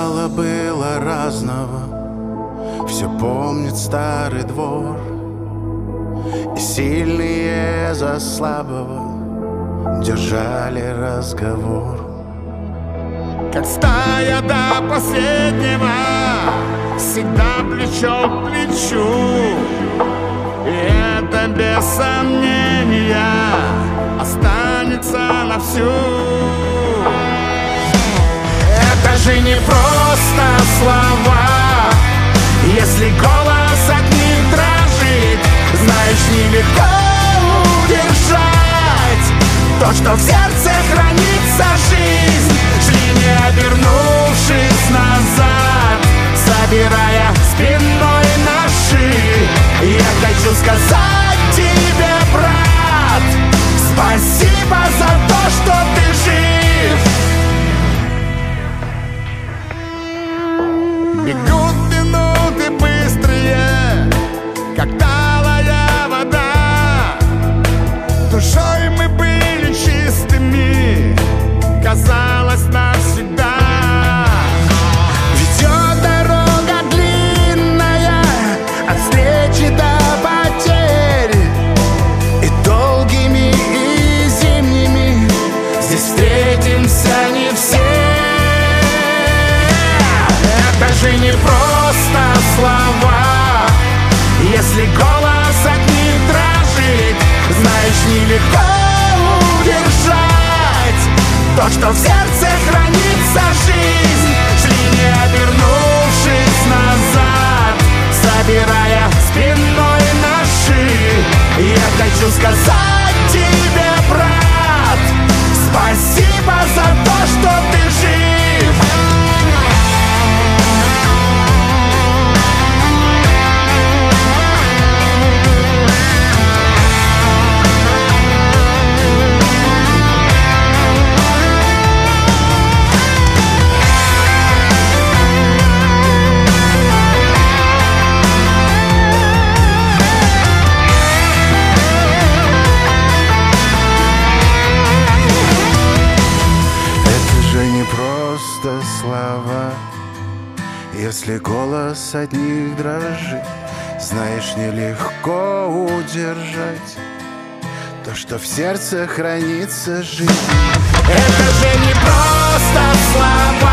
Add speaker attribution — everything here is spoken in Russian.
Speaker 1: мало было разного, все помнит старый двор. И сильные за слабого держали разговор.
Speaker 2: Как стая до последнего, всегда плечо к плечу. И это без сомнения останется на всю. Это же не просто слова, если голос от них дрожит. Знаешь, нелегко удержать то, что в сердце хранится жизнь. Шли, не обернувшись назад, собирая спиной наши. Я хочу сказать тебе, брат, спасибо за то, что ты жив. Бегут минуты быстрые, как талая вода. Душой мы были чистыми, казалось, навсегда. Ведет дорога длинная от встречи до потерь, и долгими, и зимними здесь встретимся не все. Это же не просто слова, если голос от них дрожит. Знаешь, нелегко удержать то, что в сердце хранится жизнь. Шли, не обернувшись назад, собирая спиной наши. Я хочу сказать тебе, брат, спасибо за то, что ты жив.
Speaker 1: Слова, если голос от них дрожит, знаешь, нелегко удержать то, что в сердце хранится жизнь.
Speaker 2: Это же не просто слова,